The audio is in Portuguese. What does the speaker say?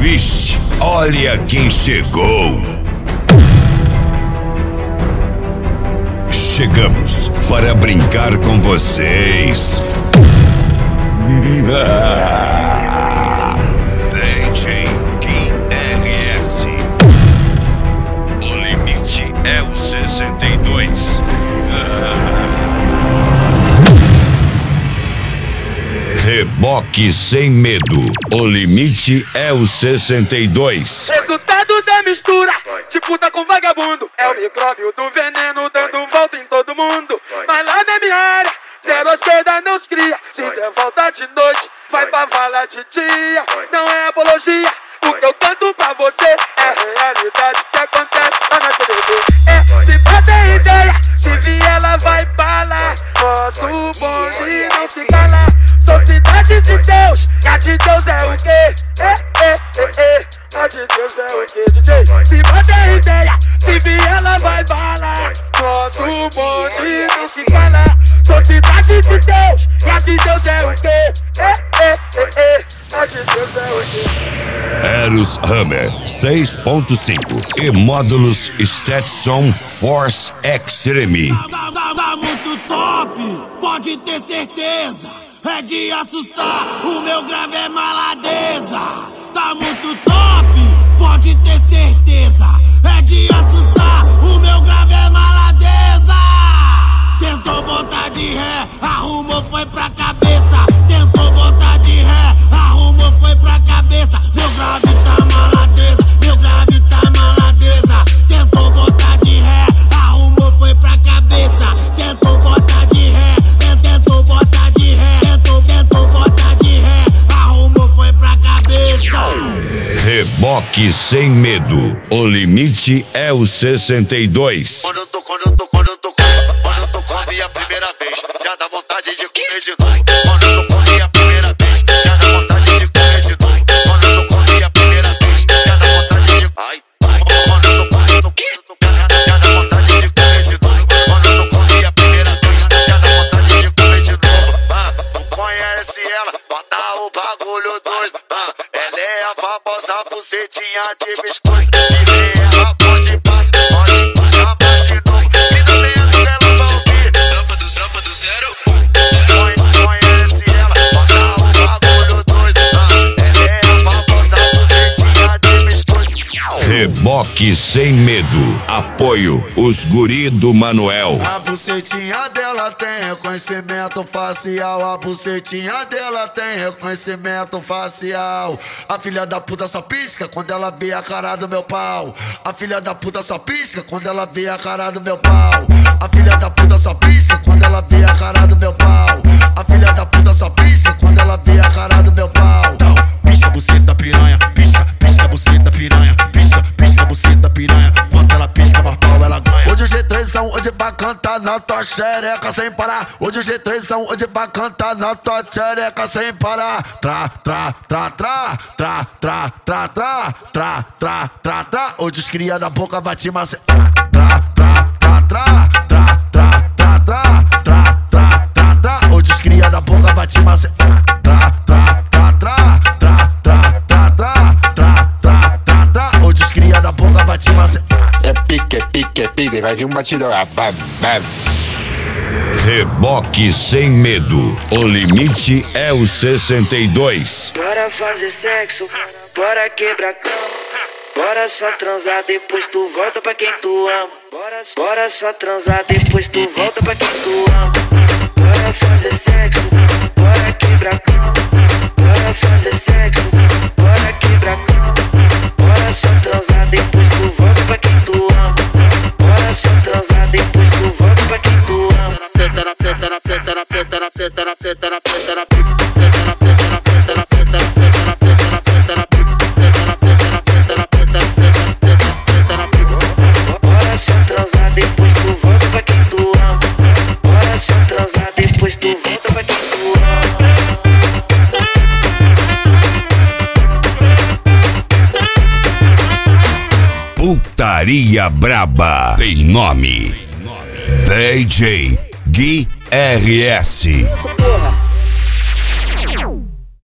Vixe, olha quem chegou! Chegamos para brincar com vocês. DJ Gui RS. O limite é o 62. Reboque sem medo. O limite é o 62. Resultado da mistura, tipo tá com vagabundo. É o micróbio do veneno dando volta em todo mundo. Mas lá na minha área, zero esquerda não se cria. Se der volta de noite, vai pra vala de dia. Não é apologia, o que eu canto pra você é realidade que acontece lá na CBD. Se bater ideia, se vier ela vai bala. Nosso bonde não se cala. Sou cidade de Deus, e a de Deus é o quê? A de Deus é o quê, DJ? Se bater ideia, se vier ela vai bala. Nosso bonde não se cala. Sou cidade de Deus, e a de Deus é o quê? A de Deus é o quê? Eros Hammer 6.5 e módulos Stetson Force Extreme. Tá muito top, pode ter certeza. É de assustar, o meu grave é maladeza. Tá muito top, pode ter certeza. É de assustar, o meu grave é maladeza. Tentou botar de ré, arrumou, foi pra cabeça. Tentou botar de ré, arrumou, foi pra cabeça. Meu grave tá maladeza, meu grave tá maladeza. Tentou botar de ré, arrumou, foi pra cabeça. Tentou botar de ré, tentou botar de ré. Tentou botar de ré, arrumou, foi pra cabeça. Reboque sem medo. O limite é o 62. Quando eu tô com minha primeira vez, já dá vontade de comer de novo. Quando eu tô com minha primeira vez, já dá vontade de comer de novo. Quando eu tô com minha primeira vez, já dá vontade de ai. Quando eu tô já dá vontade de comer de novo. Quando eu tô com minha primeira vez, já dá vontade de comer de novo. Tu conhece ela, bota o bagulho doido. Ela é a famosa bucetinha de biscoito. Se vê ela pode passar, pode puxar mais de novo. E também ela vai ouvir. Tropa do zero. Conhece ela, bota o bagulho doido. Ela é a famosa bucetinha de biscoito. Reboque sem medo. Apoio os guri do Manuel. A bucetinha dela tem reconhecimento facial. A bucetinha dela tem reconhecimento facial. A filha da puta só pisca quando ela vê a cara do meu pau. A filha da puta só pisca quando ela vê a cara do meu pau. A filha da puta só pisca quando ela vê a cara do meu pau. A filha da puta só pisca quando ela vê a cara do meu pau. Então, pisca buceta piranha, pisca buceta piranha, pisca buceta piranha. Quando ela pisca, mais pau ela ganha. Hoje o G3 são hoje pra cantar na tua xereca sem parar. Hoje o G3 são hoje pra cantar na tua xereca sem parar. Tra. Hoje os cria da boca vai te macetar. Hoje os cria da boca vai te macetar. Hoje os cria da boca vai te macetar. É pique, vai vir um batidão. Bam. Reboque sem medo. O limite é o 62. Bora fazer sexo, bora quebrar cama. Bora só transar, depois tu volta pra quem tu ama. Bora só transar, depois tu volta pra quem tu ama. Bora fazer sexo, bora quebrar cama. Bora fazer sexo, bora quebrar cama. Bora só transar, depois tu volta pra quem tu ama. Bora só transar, depois tu volta pra quem tu ama. Senta na Bora só transar, depois tu volta pra quem tu ama. Bora só transar, depois tu volta pra quem tu ama. Putaria braba tem nome. DJ Gui RS. Porra.